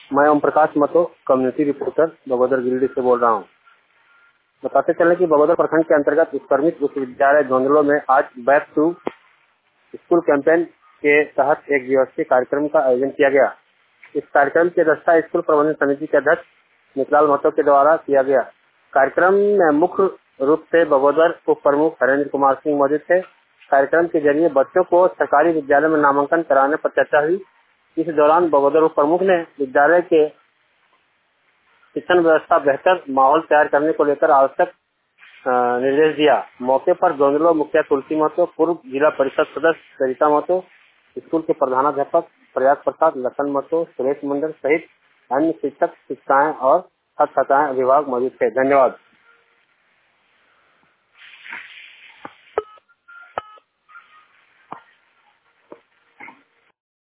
मैं Om Prakash Mahto, community reporter Bagodar Giridih से बोल रहा हूँ। बताते चले कि बगोदर प्रखंड के अंतर्गत उत्क्रमित उच्च विद्यालय धोंदलो में आज बैक टू स्कूल कैंपेन के तहत एक दिवसीय कार्यक्रम का आयोजन किया गया। इस कार्यक्रम की अध्यक्षता स्कूल प्रबंधन समिति के अध्यक्ष निकलाल महतो के द्वारा किया गया। कार्यक्रम में मुख्य रूप से बगोदर उप प्रमुख हरेंद्र कुमार सिंह मौजूद थे। कार्यक्रम के जरिए बच्चों को सरकारी विद्यालय में नामांकन कराने पर चर्चा हुई। इस दौरान बगोदर उप प्रमुख ने विद्यालय के शिक्षण व्यवस्था बेहतर माहौल तैयार करने को लेकर आवश्यक निर्देश दिया। मौके पर धोंदलो मुखिया तुलसी महतो, पूर्व जिला परिषद सदस्य सरिता महतो, स्कूल के प्रधानाध्यापक प्रयाग प्रसाद, लखन महतो, सुरेश मंडल सहित अन्य शिक्षक, शिक्षिकाएं और छात्र छात्राएं, अभिभावक मौजूद थे। धन्यवाद।